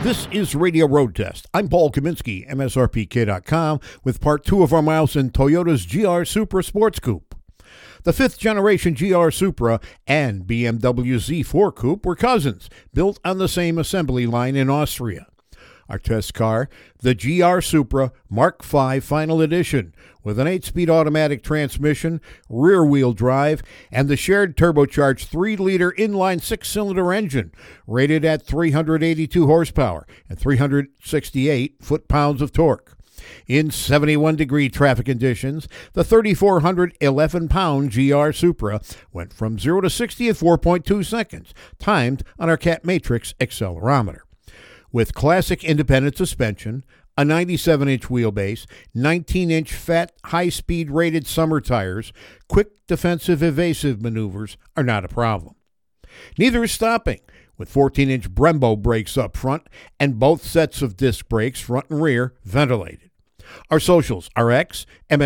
This is Radio Road Test. I'm Paul Kaminsky, MSRPK.com, with part 2 of our miles in Toyota's GR Supra Sports Coupe. The 5th generation GR Supra and BMW Z4 Coupe were cousins, built on the same assembly line in Austria. Our test car, the GR Supra Mark V Final Edition, with an 8-speed automatic transmission, rear-wheel drive, and the shared turbocharged 3-liter inline 6-cylinder engine, rated at 382 horsepower and 368 foot-pounds of torque. In 71-degree traffic conditions, the 3,411-pound GR Supra went from 0 to 60 in 4.2 seconds, timed on our Cat Matrix accelerometer. With classic independent suspension, a 97-inch wheelbase, 19-inch fat, high-speed rated summer tires, quick defensive evasive maneuvers are not a problem. Neither is stopping, with 14-inch Brembo brakes up front and both sets of disc brakes, front and rear, ventilated. Our socials are X,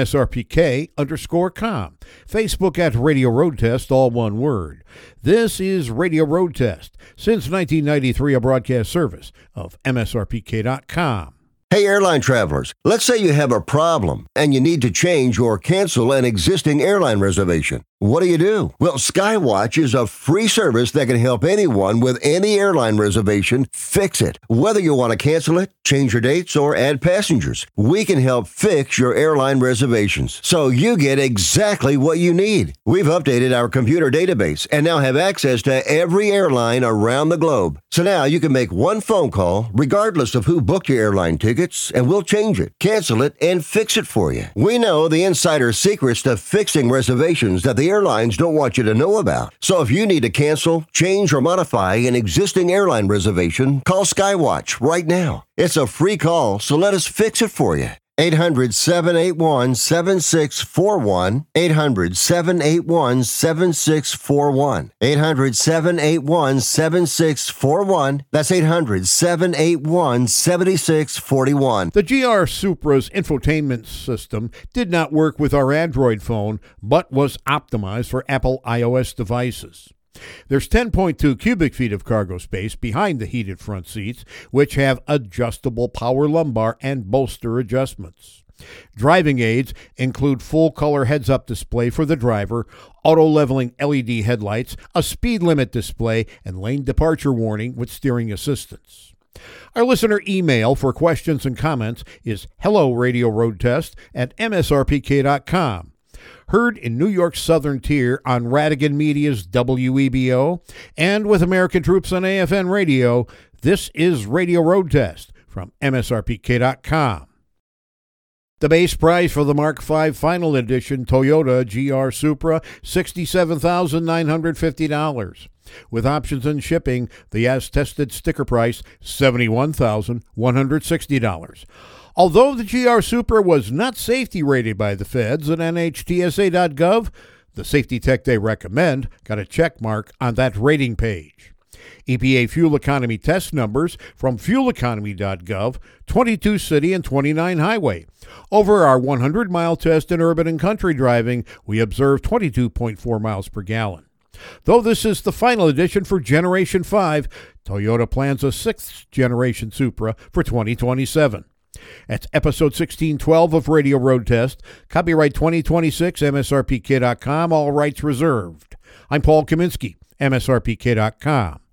MSRPK_com, Facebook at Radio Road Test, all one word. This is Radio Road Test, since 1993 a broadcast service of MSRPK.com. Hey, airline travelers, let's say you have a problem and you need to change or cancel an existing airline reservation. What do? Well, Skywatch is a free service that can help anyone with any airline reservation fix it. Whether you want to cancel it, change your dates, or add passengers, we can help fix your airline reservations so you get exactly what you need. We've updated our computer database and now have access to every airline around the globe. So now you can make one phone call regardless of who booked your airline tickets, and we'll change it, cancel it, and fix it for you. We know the insider secrets to fixing reservations that the airlines don't want you to know about. So if you need to cancel, change, or modify an existing airline reservation, call Skywatch right now. It's a free call, so let us fix it for you. 800-781-7641. 800-781-7641. 800-781-7641. That's 800-781-7641. The GR Supra's infotainment system did not work with our Android phone, but was optimized for Apple iOS devices. There's 10.2 cubic feet of cargo space behind the heated front seats, which have adjustable power lumbar and bolster adjustments. Driving aids include full-color heads-up display for the driver, auto-leveling LED headlights, a speed limit display, and lane departure warning with steering assistance. Our listener email for questions and comments is hello-radio-road-test@msrpk.com. Heard in New York's Southern Tier on Radigan Media's WEBO, and with American troops on AFN Radio, this is Radio Road Test from MSRPK.com. The base price for the Mark V Final Edition Toyota GR Supra, $67,950. With options and shipping, the as-tested sticker price, $71,160. Although the GR Supra was not safety rated by the feds at NHTSA.gov, the safety tech they recommend got a check mark on that rating page. EPA fuel economy test numbers from fueleconomy.gov, 22 city and 29 highway. Over our 100-mile test in urban and country driving, we observed 22.4 miles per gallon. Though this is the final edition for Generation 5, Toyota plans a 6th generation Supra for 2027. That's episode 1612 of Radio Road Test. Copyright 2026, MSRPK.com, all rights reserved. I'm Paul Kaminsky, MSRPK.com.